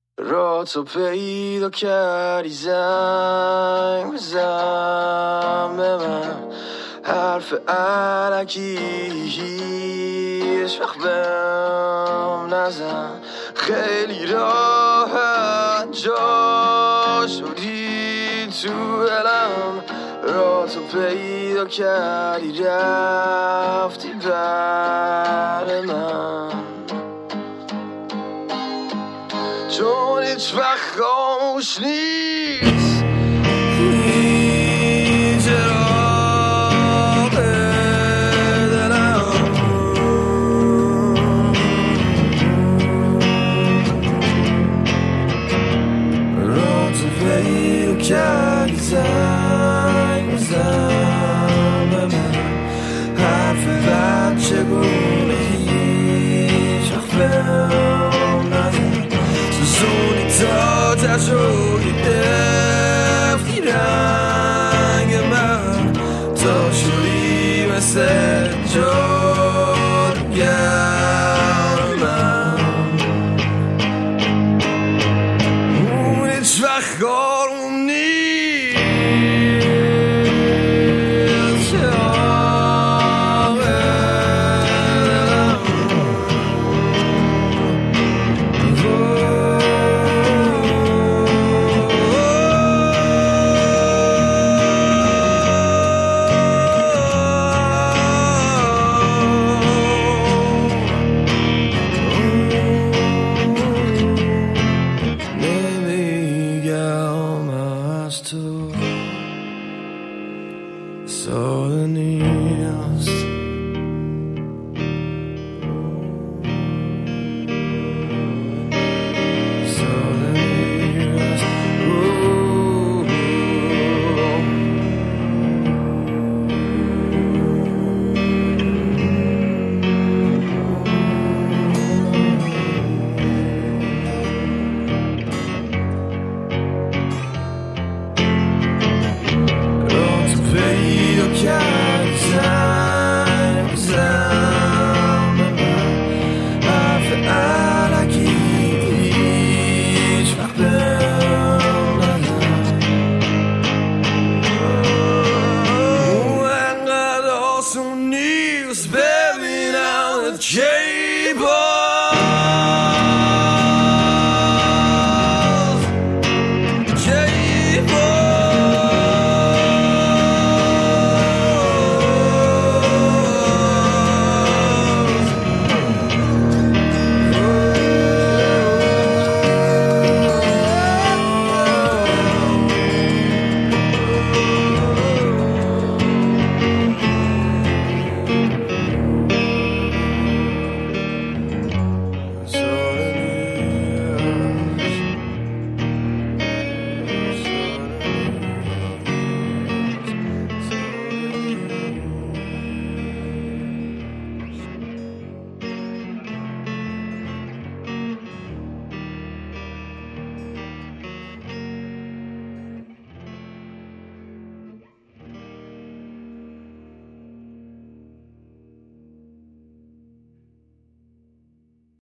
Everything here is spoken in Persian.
را تو پیدا کردی زنگ بزن به من، حرف علکی هیچ وقت بهم نزن، خیلی راحت جا شدی تو دلم، را تو پیدا کردی رفتی بر من، چون هیچ وقت خاموش نیست این چراغ دلم، را تو پیدا کردی زنگ بزن به من، حرف بچگونه هیچ وقت بهم نزن، زونی تا تجربه